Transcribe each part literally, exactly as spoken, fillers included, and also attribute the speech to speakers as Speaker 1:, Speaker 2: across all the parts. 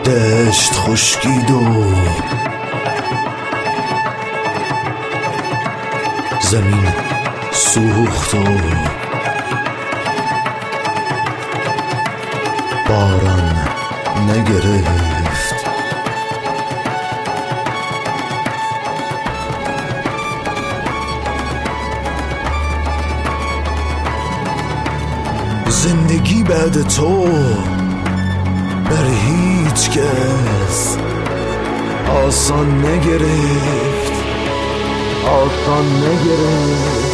Speaker 1: دشت خشکید و زمین سوخت و باران نگرفت. زندگی بعد تو بر هیچ کس آسان نگرفت، آسان نگرفت.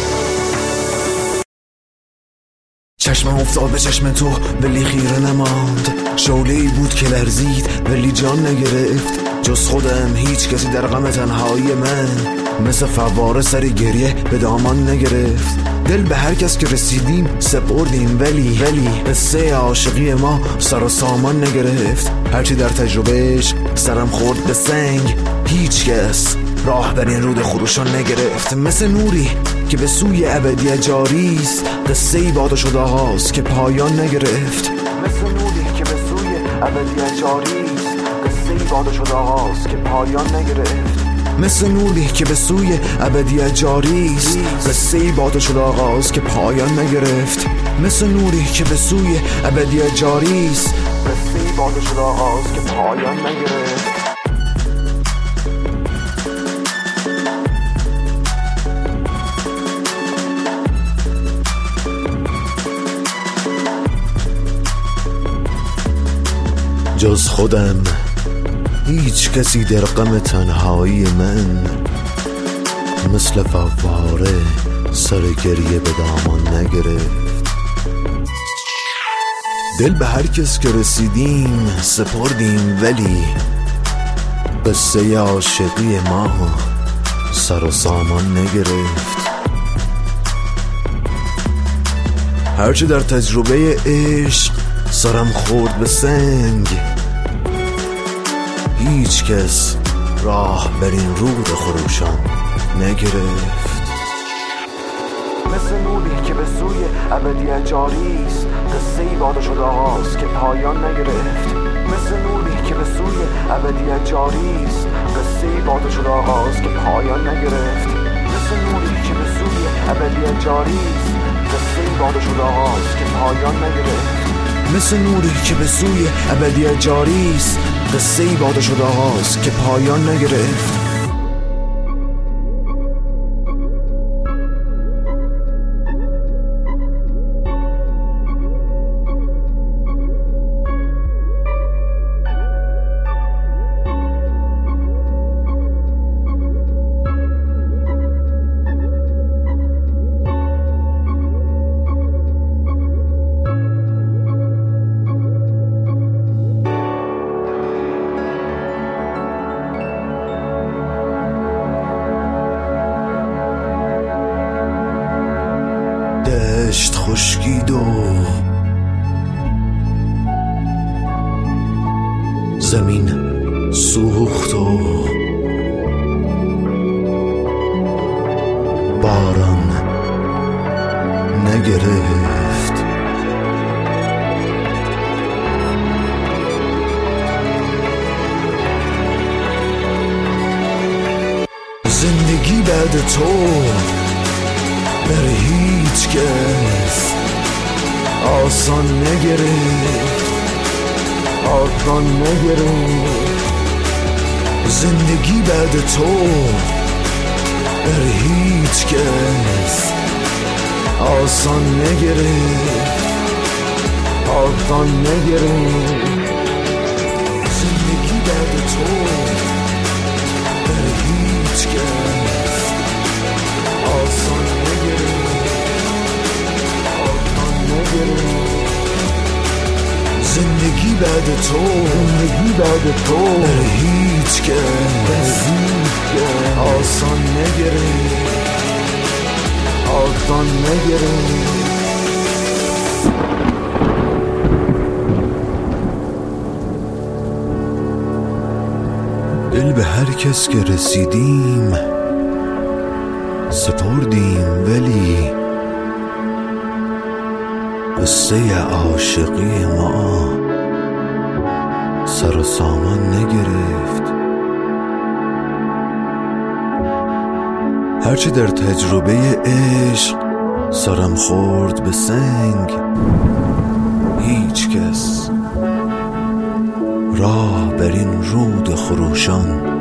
Speaker 1: چشمم افتاد به چشم تو ولی خیره نماند، شعله‌ای بود که لرزید ولی جان نگرفت. جز خودم هیچ کسی در غم تنهایی من مثل فواره سری گریه به دامان نگرفت. دل به هر کس که رسیدیم سپردیم ولی ولی قصه عاشقی ما سر و سامان نگرفت. هرچی در تجربهش سرم خورد به سنگ، هیچ کس راه بر این رود خروشان نگرفت. مثل نوری که به سوی ابدیت جاری است، قصه ای باد شد آغاز که پایان نگرفت. مثل نوری که به سوی ابدیت جاری است، قصه ای باد شد آغاز که پایان نگرفت. مثل نوری که به سوی ابدیت جاری است، قصه ای باد شد آغاز که پایان نگرفت. مثل نوری که به سوی ابدیت جاری است، قصه ای باد شد آغاز که پایان نگرفت. جز خودم هیچ کسی در غم تنهایی من مثل فواره سر گریه به دامان نگرفت. دل به هر کس که رسیدیم سپردیم ولی قصه عاشقی ما سر و سامان نگرفت. هرچه در تجربه عشق سرم خورد به سنگ، هیچ کس راه بر این رود خروشان نگرفت. مثل نوری که به سوی ابدیت جاری است، قصه ای باد شد آغاز که پایان نگرفت. مثل نوری که به سوی ابدیت جاری است، قصه ای باد شد آغاز که پایان نگرفت. مثل نوری که به سوی ابدیت جاری است، قصه ای باد شد آغاز که پایان نگرفت. مثل نوری که به سوی ابدیت جاری است، قصه ای باد شد آغاز که پایان نگرفت. دشت خشکید و زمین سوخت و باران نگرفت. زندگی بعد تو بر هیچ کس آسان نگرفت، آسان نگرفت. زندگی بعد تو بر هیچ کس آسان نگرفت، آسان نگرفت. زندگی بعد تو بر هیچ کس آسان زندگی بعد تو، زندگی بعد تو بر هیچ کس آسان نگرفت، آسان نگرفت. دل به هر کس که رسیدیم سپردیم ولی قصه عاشقی ما سر و سامان نگرفت. هرچی در تجربه عشق سرم خورد به سنگ، هیچ کس راه بر این رود خروشان